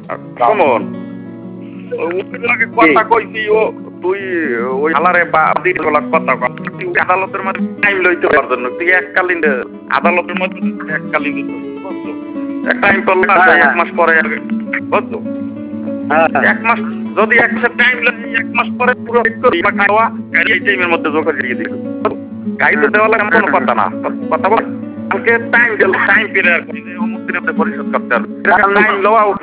সমন উকিল লাগে কথা কইছি ও তুই ওই হালারে বাদী বলা কথা কর তুই আদালতের মধ্যে টাইম লইতে পারছ না তুই এককালীন আদালতের মধ্যে এককালীন বুঝছো এক টাইম তো এক মাস পরে বুঝছো এক মাস যদি এক মাসের টাইম লাগে এক মাস পরে পুরো খাওয়া এই টাইমের মধ্যে যোগ দিয়ে দিল গাইতে দেওয়া লাগে কোনো কথা না কথা বল কালকে টাইম দিল টাইম পেরে অমুক দিনে পরিশোধ করতে হবে টাইম লওয়া